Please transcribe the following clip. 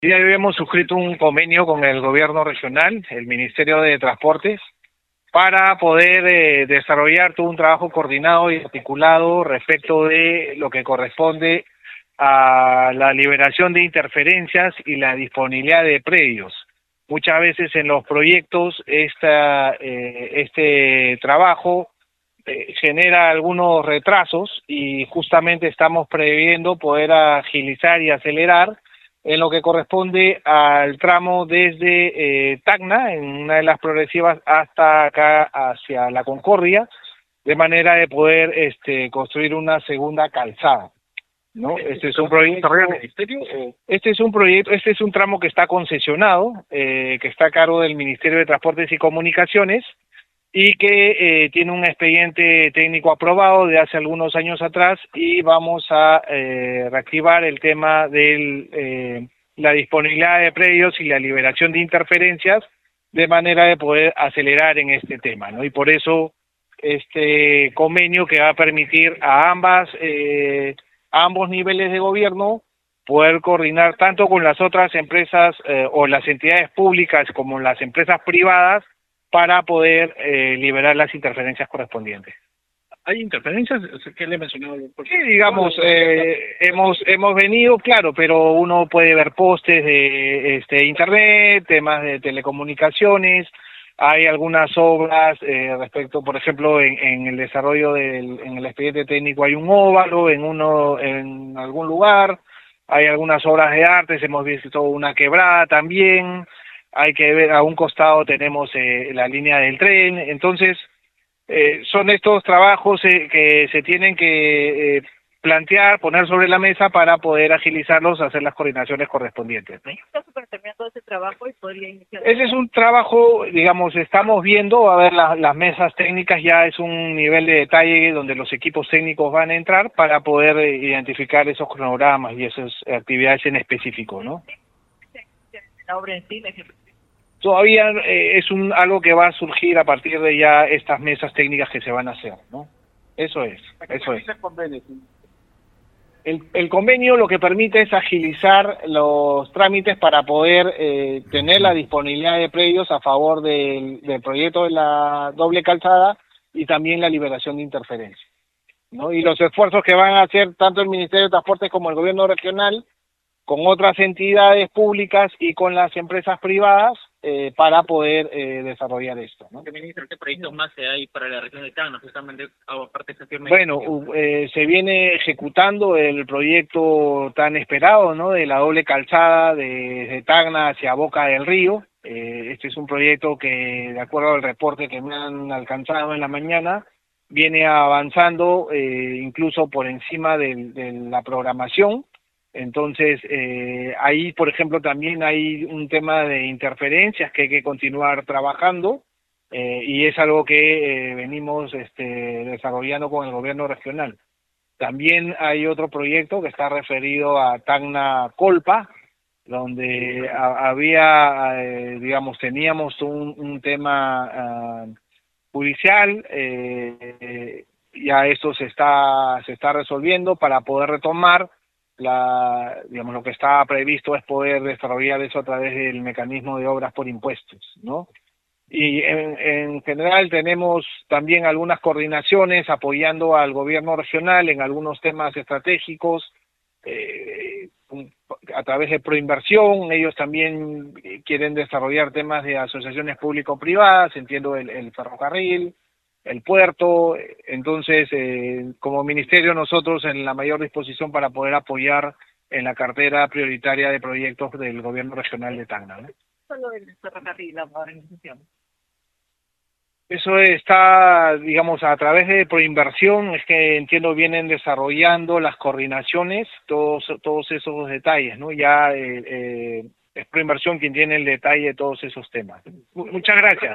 Ya habíamos suscrito un convenio con el gobierno regional, el Ministerio de Transportes, para poder desarrollar todo un trabajo coordinado y articulado respecto de lo que corresponde a la liberación de interferencias y la disponibilidad de predios. Muchas veces en los proyectos este trabajo genera algunos retrasos y justamente estamos previendo poder agilizar y acelerar en lo que corresponde al tramo desde Tacna, en una de las progresivas, hasta acá hacia La Concordia, de manera de poder construir una segunda calzada, ¿no? Este es un proyecto. Este es un tramo que está concesionado, que está a cargo del Ministerio de Transportes y Comunicaciones, y que tiene un expediente técnico aprobado de hace algunos años atrás, y vamos a reactivar el tema de la disponibilidad de predios y la liberación de interferencias, de manera de poder acelerar en este tema, ¿no? Y por eso este convenio que va a permitir a ambos niveles de gobierno poder coordinar tanto con las otras empresas o las entidades públicas como las empresas privadas, para poder liberar las interferencias correspondientes. ¿Hay interferencias? ¿Qué le he mencionado? Sí, digamos, hemos venido, claro, pero uno puede ver postes de internet, temas de telecomunicaciones, hay algunas obras respecto, por ejemplo, en el desarrollo en el expediente técnico hay un óvalo en algún lugar, hay algunas obras de artes, hemos visto una quebrada también. Hay que ver, a un costado tenemos la línea del tren. Entonces son estos trabajos que se tienen que plantear, poner sobre la mesa para poder agilizarlos, hacer las coordinaciones correspondientes, ¿no? ¿Está terminando ese trabajo y podría iniciar? Ese es un trabajo, digamos, estamos viendo, a ver, las mesas técnicas ya es un nivel de detalle donde los equipos técnicos van a entrar para poder identificar esos cronogramas y esas actividades en específico, ¿no? La obra en sí, todavía es algo que va a surgir a partir de ya estas mesas técnicas que se van a hacer, ¿no? Eso es. El convenio lo que permite es agilizar los trámites para poder tener la disponibilidad de predios a favor del proyecto de la doble calzada y también la liberación de interferencias, ¿no? Y los esfuerzos que van a hacer tanto el Ministerio de Transportes como el gobierno regional con otras entidades públicas y con las empresas privadas para poder desarrollar esto, ¿no? Ministro, ¿qué proyectos más hay para la región de Tacna, justamente aparte de esta? Bueno, se viene ejecutando el proyecto tan esperado, ¿no? De la doble calzada desde Tacna hacia Boca del Río. Este es un proyecto que, de acuerdo al reporte que me han alcanzado en la mañana, viene avanzando incluso por encima de la programación. Entonces, ahí, por ejemplo, también hay un tema de interferencias que hay que continuar trabajando, y es algo que venimos desarrollando con el gobierno regional. También hay otro proyecto que está referido a Tacna Colpa, donde teníamos un tema judicial, ya esto se está resolviendo para poder retomar. Lo que estaba previsto es poder desarrollar eso a través del mecanismo de obras por impuestos, ¿no? Y en general tenemos también algunas coordinaciones apoyando al gobierno regional en algunos temas estratégicos, a través de Proinversión. Ellos también quieren desarrollar temas de asociaciones público-privadas, entiendo el ferrocarril, el puerto. Entonces, como ministerio, nosotros en la mayor disposición para poder apoyar en la cartera prioritaria de proyectos del gobierno regional de Tacna, ¿no? Solo el ferrocarril, la organización. Eso está, digamos, a través de Proinversión, es que entiendo vienen desarrollando las coordinaciones, todos esos detalles, ¿no? Ya es Proinversión quien tiene el detalle de todos esos temas. Muchas gracias.